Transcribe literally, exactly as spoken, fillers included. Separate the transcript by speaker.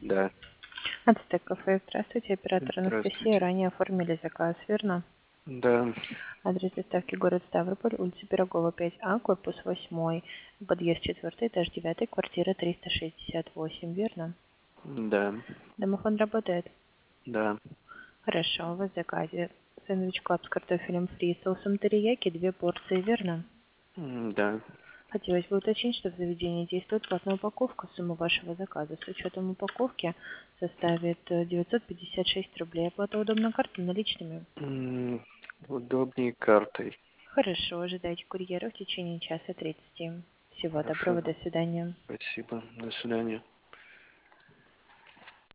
Speaker 1: Да.
Speaker 2: Ацтек кафе. Здравствуйте, оператор Анастасия.
Speaker 1: Здравствуйте.
Speaker 2: Ранее оформили заказ, верно?
Speaker 1: Да.
Speaker 2: Адрес доставки город Ставрополь, улица Пирогова, пять А, корпус восьмой, подъезд четвертый, этаж девятый, квартира триста шестьдесят восемь, верно?
Speaker 1: Да.
Speaker 2: Домофон работает?
Speaker 1: Да.
Speaker 2: Хорошо, у вас в заказе сэндвич клаб с картофелем фри и соусом терияки, две порции, верно?
Speaker 1: М, Да.
Speaker 2: Хотелось бы уточнить, что в заведении действует платная упаковка. Сумма вашего заказа с учетом упаковки составит э, девятьсот пятьдесят шесть рублей. Оплата удобна картой наличными.
Speaker 1: М, Удобнее картой.
Speaker 2: Хорошо, ожидайте курьера в течение часа тридцати. Всего
Speaker 1: Хорошо.
Speaker 2: доброго, до свидания.
Speaker 1: Спасибо. До свидания.